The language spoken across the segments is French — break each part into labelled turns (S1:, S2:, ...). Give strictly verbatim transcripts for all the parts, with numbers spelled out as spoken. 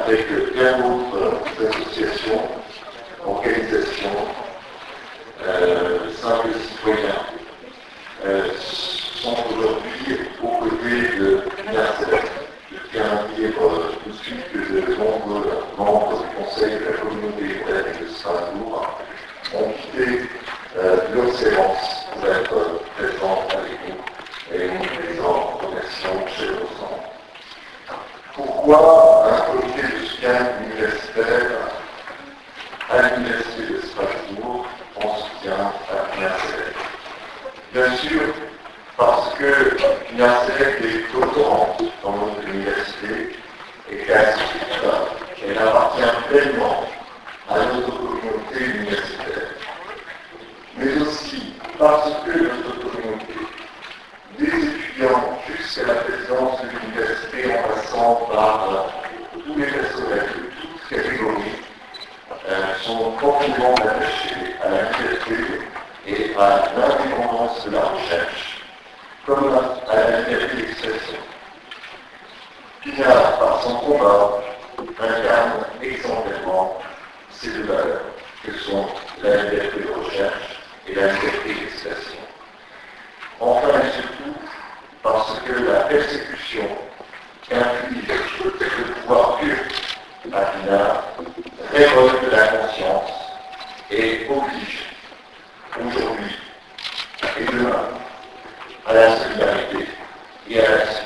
S1: avec bien d'autres associations, organisations, euh, simples citoyens, euh, sont aujourd'hui aux côtés de l'UNICEF. Je tiens à dire euh, tout de suite que de nombreux membres du Conseil de la communauté européenne de Strasbourg ont quitté euh, leur séance pour être présents avec nous et nous les en remercions chaleureusement. Pourquoi un comité de soutien universitaire à l'Université de Strasbourg en soutien à l'UNICEF? Bien sûr, parce que l'UNICEF est autorante dans notre université et qu'à ce titre, elle appartient pleinement à notre communauté universitaire. Mais aussi parce que notre communauté, des étudiants jusqu'à la présidence de l'université en passant par euh, tous les personnels de toutes catégories, euh, sont profondément attachés à la liberté et à l'indépendance de la recherche, comme à la liberté d'expression. Pinard, par son combat, incarne exemplairement ces deux valeurs, que sont la liberté de recherche et la liberté d'expression. Enfin et surtout, parce que la persécution qu'inflige le pouvoir turc à Pinard révolte la conscience et oblige aujourd'hui et demain à la solidarité et à l'action.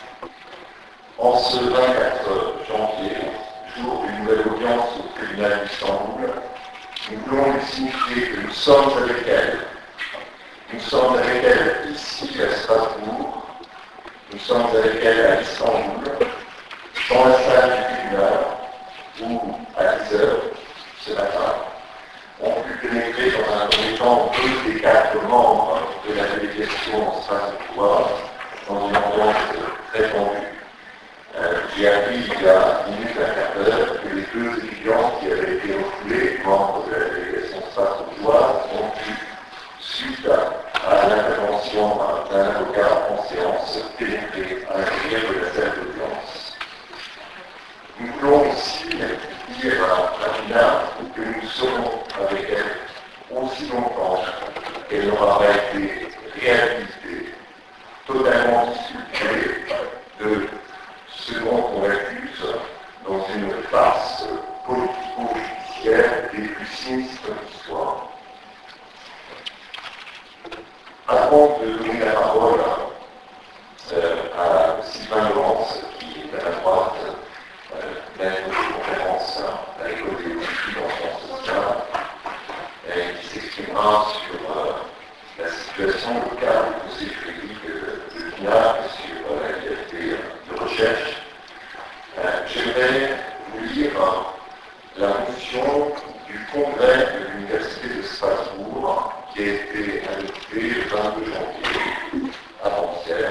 S1: En ce vingt-quatre janvier, jour d'une nouvelle audience au tribunal d'Istanbul, nous voulons lui signifier que nous sommes avec elle. Nous sommes avec elle ici à Strasbourg, nous sommes avec elle à Istanbul, dans la salle du tribunal, où à dix heures ce matin, ont pu pénétrer dans un premier temps deux des quatre membres de la délégation strasbourgeoise dans une ambiance très tendue. Euh, J'ai appris il y a une minute, un quart d'heure, que les deux étudiants qui avaient été refoulés, membres de la délégation strasbourgeoise, ont pu, suite à, à l'intervention d'un avocat en séance, pénétrer à l'intérieur de la salle d'audience. Nous voulons aussi dire à Pinard que nous serons avec elle aussi longtemps qu'elle n'aura pas été réhabilitée, totalement disculpée de ce dont on l'accuse dans une farce politico-judiciaire des plus sinistres de l'histoire. Avant de donner la parole euh, à Sylvain Laurence, qui est à la droite, euh, maître de conférence à l'école des études en sciences sociales, et qui s'exprimera sur euh, la situation locale du conseil juridique de, de Pinard et sur euh, la liberté de recherche. Euh, J'aimerais vous lire euh, la motion du congrès de l'Université de Strasbourg qui a été adoptée le vingt-deux janvier avant-hier.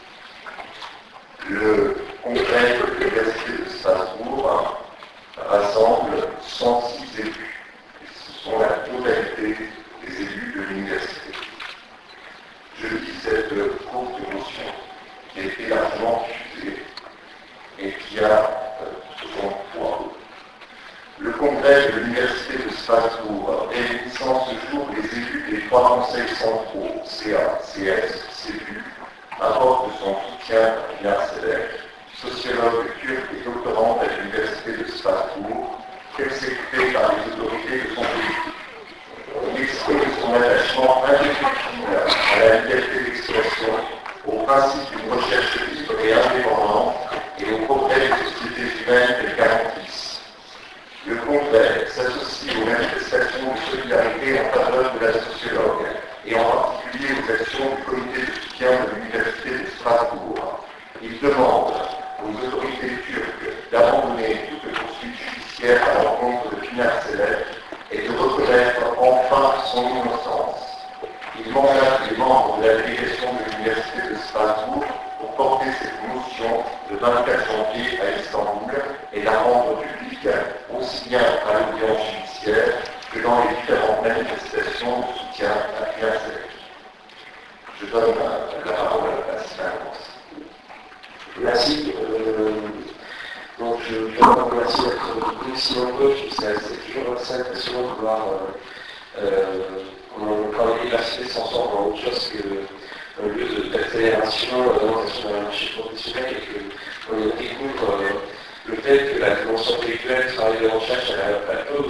S1: Le congrès de l'Université de Strasbourg rassemble cent six élus. Et ce sont la totalité des élus de l'université. Je lis cette courte motion qui a été largement diffusée et qui a euh, son poids. Le congrès de l'Université de Strasbourg réunissant ce jour les élus des trois conseils centraux, C A, C S, C U, apporte son soutien à Pinard Selek, sociologue turc et doctorante à l'Université de Strasbourg, persécutée par les autorités de son pays. Il exprime son attachement indéfectible à la liberté d'expression, au principe d'une recherche libre et indépendante et au progrès des sociétés humaines qu'elle garantissent. Le congrès s'associe aux manifestations de solidarité en faveur de la sociologue et en particulier aux actions du comité de soutien de l'Université de Strasbourg. Il demande aux autorités turques d'abandonner toute poursuite judiciaire à l'encontre de Pinard Selek et de reconnaître enfin son innocence. Il mandate les membres de la délégation de l'Université de Strasbourg pour porter cette motion le vingt-quatre janvier à Istanbul et la rendre publique aussi bien à l'audience judiciaire que dans les différentes manifestations de soutien à Pinard Selek. Je donne la parole à Sylvain Laurence.
S2: Merci. Euh, donc je voulais encore remercier notre groupe Simon Gauche, c'est toujours assez impressionnant de voir euh, euh, comment l'université s'en sort dans autre chose qu'un lieu d'accélération, d'orientation vers le marché professionnel, et qu'on découvre euh, le fait que la dimension intellectuelle, le travail de recherche, elle, elle peut